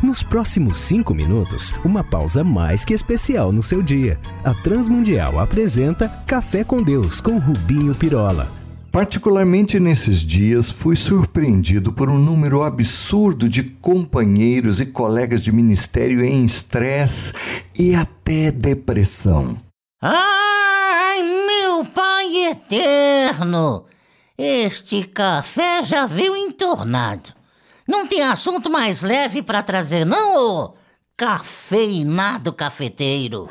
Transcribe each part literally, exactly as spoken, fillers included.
Nos próximos cinco minutos, uma pausa mais que especial no seu dia. A Transmundial apresenta Café com Deus com Rubinho Pirola. Particularmente nesses dias, fui surpreendido por um número absurdo de companheiros e colegas de ministério em estresse e até depressão. Ai, meu Pai eterno! Este café já veio entornado. Não tem assunto mais leve para trazer, não, ô cafeinado cafeteiro?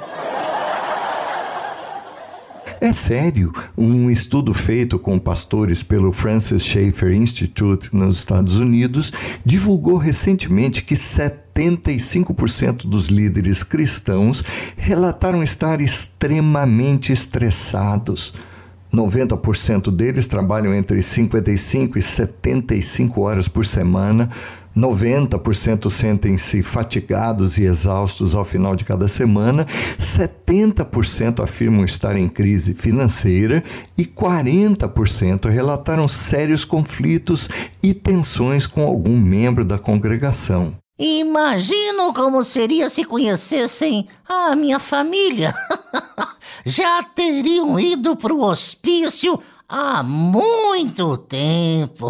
É sério, um estudo feito com pastores pelo Francis Schaeffer Institute nos Estados Unidos divulgou recentemente que setenta e cinco por cento dos líderes cristãos relataram estar extremamente estressados. noventa por cento deles trabalham entre cinquenta e cinco e setenta e cinco horas por semana, noventa por cento sentem-se fatigados e exaustos ao final de cada semana, setenta por cento afirmam estar em crise financeira e quarenta por cento relataram sérios conflitos e tensões com algum membro da congregação. Imagino como seria se conhecessem a minha família. Já teriam ido para o hospício há muito tempo.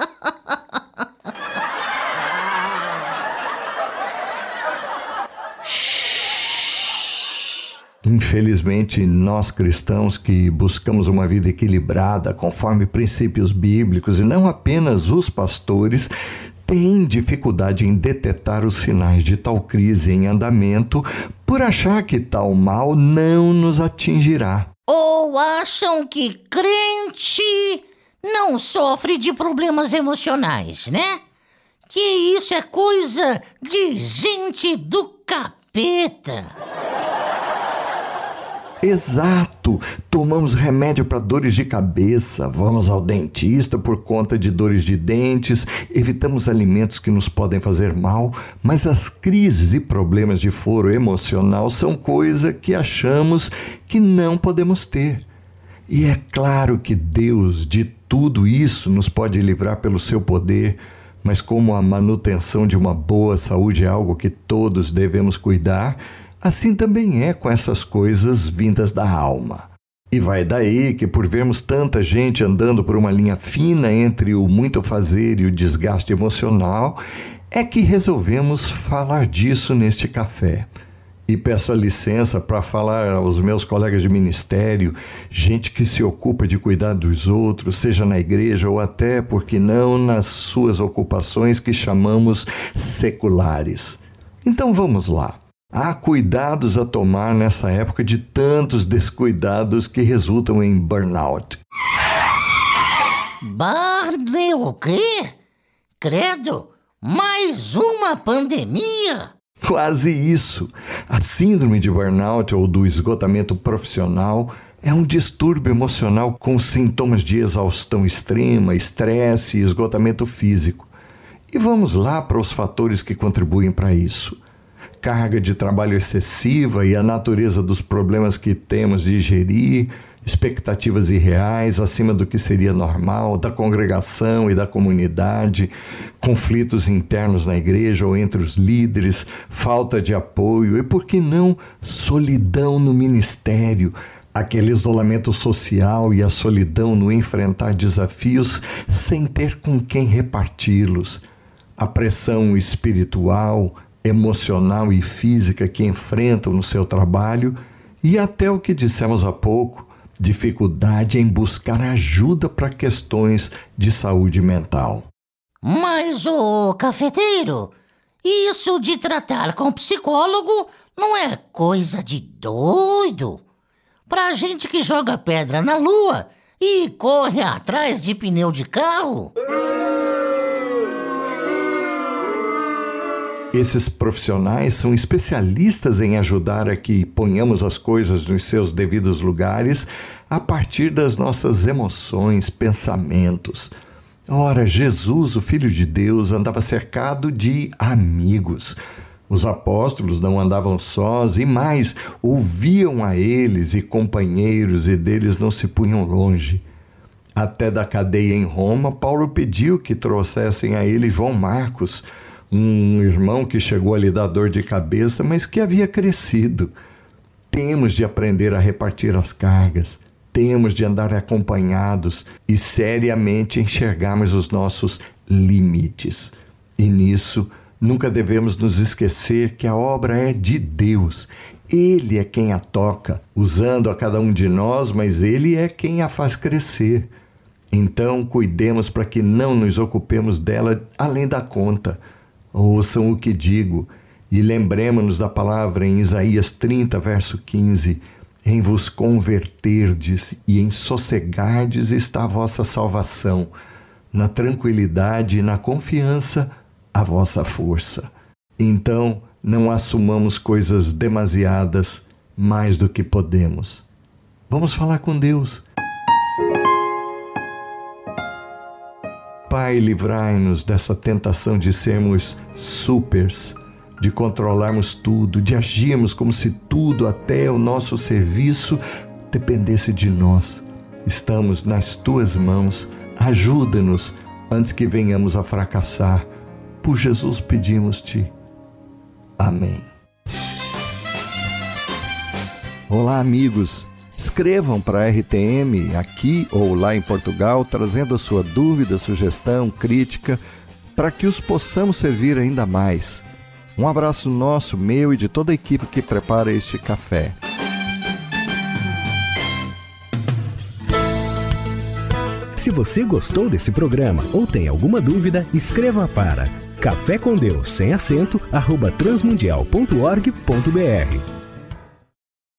Infelizmente, nós cristãos que buscamos uma vida equilibrada, conforme princípios bíblicos, e não apenas os pastores, têm dificuldade em detectar os sinais de tal crise em andamento por achar que tal mal não nos atingirá. Ou acham que crente não sofre de problemas emocionais, né? Que isso é coisa de gente do capeta. Exato! Tomamos remédio para dores de cabeça, vamos ao dentista por conta de dores de dentes, evitamos alimentos que nos podem fazer mal, mas as crises e problemas de foro emocional são coisa que achamos que não podemos ter. E é claro que Deus de tudo isso nos pode livrar pelo seu poder, mas como a manutenção de uma boa saúde é algo que todos devemos cuidar, assim também é com essas coisas vindas da alma. E vai daí que, por vermos tanta gente andando por uma linha fina entre o muito fazer e o desgaste emocional, é que resolvemos falar disso neste café. E peço a licença para falar aos meus colegas de ministério, gente que se ocupa de cuidar dos outros, seja na igreja ou até, por que não, nas suas ocupações que chamamos seculares. Então vamos lá. Há cuidados a tomar nessa época de tantos descuidados que resultam em burnout. Barney, o quê? Credo, mais uma pandemia? Quase isso. A síndrome de burnout ou do esgotamento profissional é um distúrbio emocional com sintomas de exaustão extrema, estresse e esgotamento físico. E vamos lá para os fatores que contribuem para isso. Carga de trabalho excessiva e a natureza dos problemas que temos de gerir, expectativas irreais acima do que seria normal, da congregação e da comunidade, conflitos internos na igreja ou entre os líderes, falta de apoio e, por que não, solidão no ministério, aquele isolamento social e a solidão no enfrentar desafios sem ter com quem reparti-los, a pressão espiritual, emocional e física que enfrentam no seu trabalho e até o que dissemos há pouco, dificuldade em buscar ajuda para questões de saúde mental. Mas, ô cafeteiro, isso de tratar com psicólogo não é coisa de doido? Pra gente que joga pedra na lua e corre atrás de pneu de carro? Esses profissionais são especialistas em ajudar a que ponhamos as coisas nos seus devidos lugares a partir das nossas emoções, pensamentos. Ora, Jesus, o Filho de Deus, andava cercado de amigos. Os apóstolos não andavam sós e mais, ouviam a eles e companheiros e deles não se punham longe. Até da cadeia em Roma, Paulo pediu que trouxessem a ele João Marcos, Um irmão que chegou a lhe dar dor de cabeça, mas que havia crescido. Temos de aprender a repartir as cargas. Temos de andar acompanhados e seriamente enxergarmos os nossos limites. E nisso, nunca devemos nos esquecer que a obra é de Deus. Ele é quem a toca, usando a cada um de nós, mas Ele é quem a faz crescer. Então, cuidemos para que não nos ocupemos dela além da conta. Ouçam o que digo e lembremos-nos da palavra em Isaías trinta, verso quinze. Em vos converterdes e em sossegardes está a vossa salvação. Na tranquilidade e na confiança, a vossa força. Então, não assumamos coisas demasiadas mais do que podemos. Vamos falar com Deus. Pai, livrai-nos dessa tentação de sermos supers, de controlarmos tudo, de agirmos como se tudo, até o nosso serviço, dependesse de nós. Estamos nas Tuas mãos. Ajuda-nos antes que venhamos a fracassar. Por Jesus pedimos-te. Amém. Olá, amigos. Escrevam para a R T M aqui ou lá em Portugal, trazendo a sua dúvida, sugestão, crítica, para que os possamos servir ainda mais. Um abraço nosso, meu e de toda a equipe que prepara este café. Se você gostou desse programa ou tem alguma dúvida, escreva para café com Deus sem acento arroba transmundial ponto org ponto br.